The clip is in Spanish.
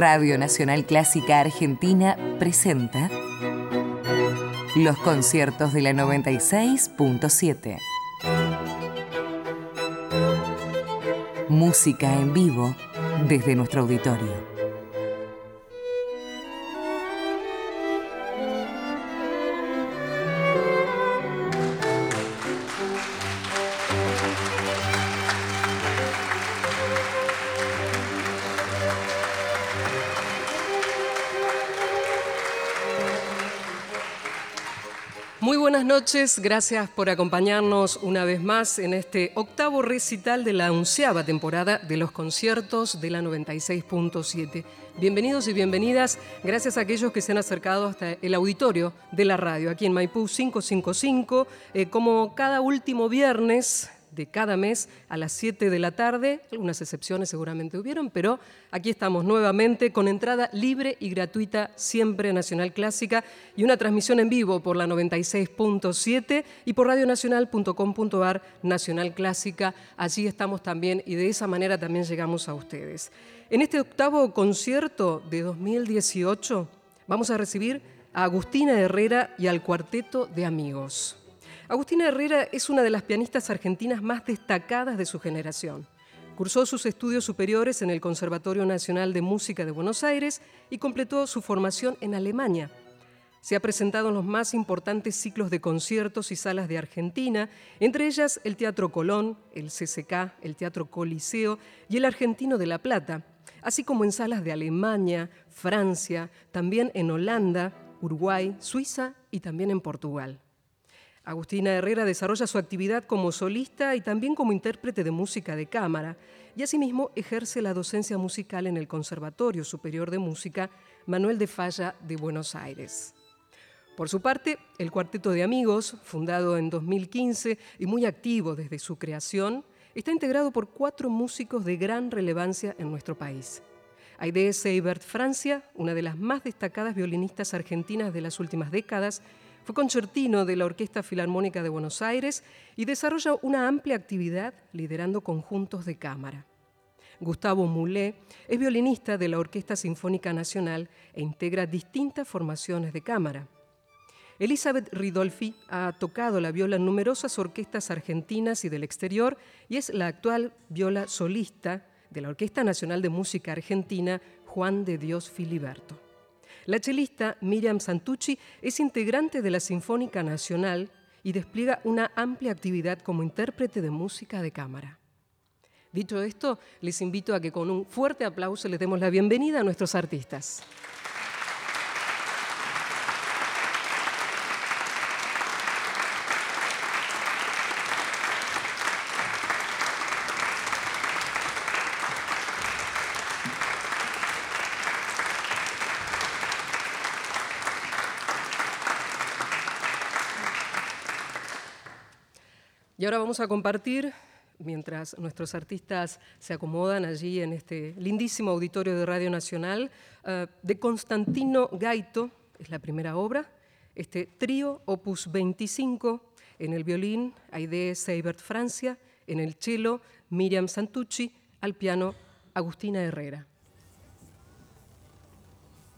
Radio Nacional Clásica Argentina presenta los conciertos de la 96.7. Música en vivo desde nuestro auditorio. Muy buenas noches, gracias por acompañarnos una vez más en este octavo recital de la 11ª temporada de los conciertos de la 96.7. Bienvenidos y bienvenidas, gracias a aquellos que se han acercado hasta el auditorio de la radio, aquí en Maipú 555, como cada último viernes de cada mes a las 7 de la tarde, algunas excepciones seguramente hubieron, pero aquí estamos nuevamente con entrada libre y gratuita, siempre Nacional Clásica, y una transmisión en vivo por la 96.7 y por radionacional.com.ar Nacional Clásica. Allí estamos también y de esa manera también llegamos a ustedes. En este octavo concierto de 2018 vamos a recibir a Agustina Herrera y al Cuarteto de Amigos. Agustina Herrera es una de las pianistas argentinas más destacadas de su generación. Cursó sus estudios superiores en el Conservatorio Nacional de Música de Buenos Aires y completó su formación en Alemania. Se ha presentado en los más importantes ciclos de conciertos y salas de Argentina, entre ellas el Teatro Colón, el CCK, el Teatro Coliseo y el Argentino de La Plata, así como en salas de Alemania, Francia, también en Holanda, Uruguay, Suiza y también en Portugal. Agustina Herrera desarrolla su actividad como solista y también como intérprete de música de cámara, y asimismo ejerce la docencia musical en el Conservatorio Superior de Música Manuel de Falla de Buenos Aires. Por su parte, el Cuarteto de Amigos, fundado en 2015 y muy activo desde su creación, está integrado por 4 músicos de gran relevancia en nuestro país. Aidee Seibert Francia, una de las más destacadas violinistas argentinas de las últimas décadas, fue concertino de la Orquesta Filarmónica de Buenos Aires y desarrolla una amplia actividad liderando conjuntos de cámara. Gustavo Mulé es violinista de la Orquesta Sinfónica Nacional e integra distintas formaciones de cámara. Elizabeth Ridolfi ha tocado la viola en numerosas orquestas argentinas y del exterior y es la actual viola solista de la Orquesta Nacional de Música Argentina Juan de Dios Filiberto. La chelista Miriam Santucci es integrante de la Sinfónica Nacional y despliega una amplia actividad como intérprete de música de cámara. Dicho esto, les invito a que con un fuerte aplauso les demos la bienvenida a nuestros artistas. Y ahora vamos a compartir, mientras nuestros artistas se acomodan allí en este lindísimo auditorio de Radio Nacional, de Constantino Gaito, es la primera obra, este trío opus 25, en el violín Aidee Seibert Francia, en el cello Miriam Santucci, al piano Agustina Herrera.